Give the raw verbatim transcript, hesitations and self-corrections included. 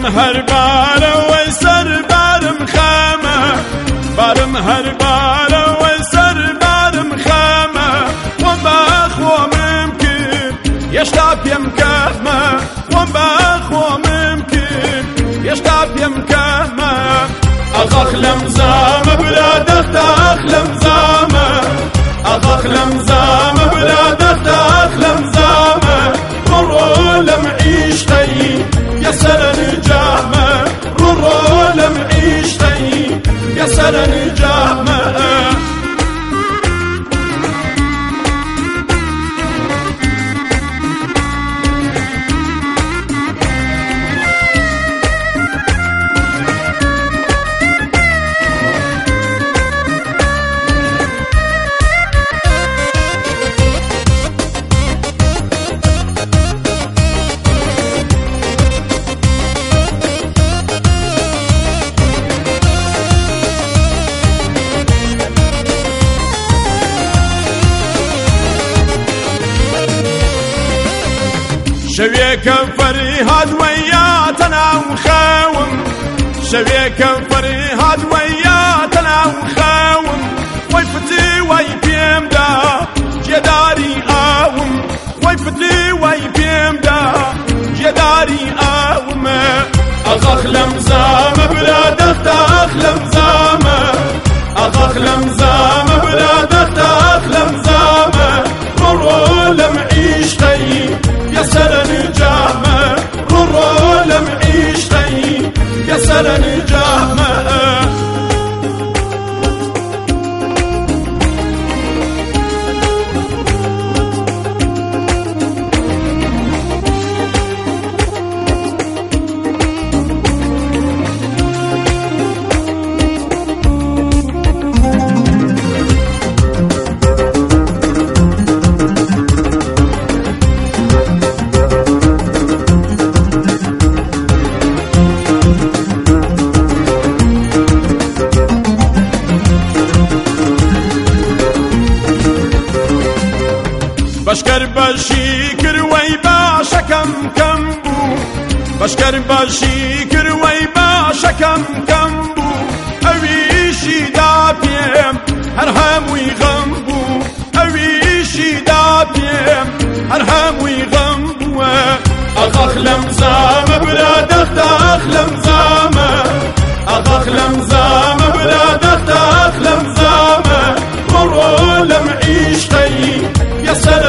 هر بارە وەی سەر بارم خەمە بارم هەر بارە وەی سەر بارم خەمە وەم بەخۆمم کرد هێشتا پێم کەمە وەم بەخۆمم کرد هێشتا پێم کەمە ئەخەخ لەم زامە برا دەختە ئەخ لەم زامە ئەخەخ لەم زامە برا دەختە ئەخ لەم زامە ڕۆڕۆ لەم عیشقەی يسر نجامة رورو لم عيشتي يسر نجامة شويكم فريهاد وياتنا وخاوم شويكم فريهاد وياتنا وخاوم ويفتي ويبيم دا جداري آوم ويفتي ويبيم دا جداري آوم أخخ لمزام بلا دخت أخ لمزام أخخ لمزام بلا دخت أخ لمزام رورو لم عيشتي يسر نجامة رورو لم عيشتي يسر نجامة بشكر بشيكر ويباشا كم كم بو بشكر بشيكر ويباشا كم كم بو اويشي دابيم هرهم ويغمبو اويشي دابيم هرهم ويغمبو اخخ لمزام بلا دخت اخ لمزام اخخ لمزام بلا دخت اخ لمزام رورو لم عيشتي يسر